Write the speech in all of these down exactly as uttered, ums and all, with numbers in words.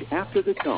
after the tone.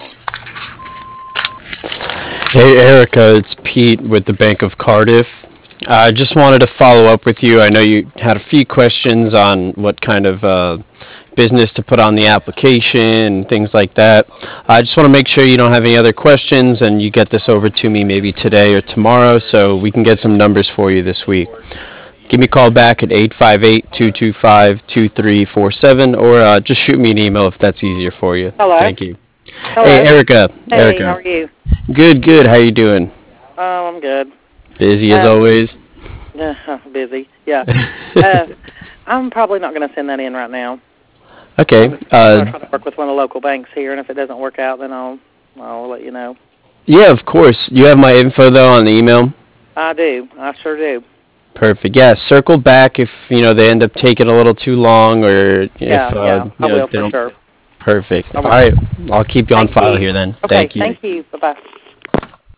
Hey Erica, it's Pete with the Bank of Cardiff. I just wanted to follow up with you. I know you had a few questions on what kind of uh, business to put on the application and things like that. I just want to make sure you don't have any other questions and you get this over to me maybe today or tomorrow so we can get some numbers for you this week. Give me a call back at eight five eight, two two five, two three four seven or uh, just shoot me an email if that's easier for you. Hello. Thank you. Hey Hello. Erica, Hey, how Erica. are you? Good, good. How you doing? Oh, I'm good. Busy as Uh, always. busy. Yeah. Uh, I'm probably not going to send that in right now. Okay. I'm going Uh, to try to work with one of the local banks here, and if it doesn't work out, then I'll I'll let you know. yeah, of course. You have my info though on the email. I do. I sure do. Perfect. Yeah, circle back if you know they end up taking a little too long, or Yeah, if uh, yeah, I you know will they for don't. sure. Perfect. I All will. right, I'll keep you on Thank file you. here then. Okay. Thank you. Thank you. Bye bye.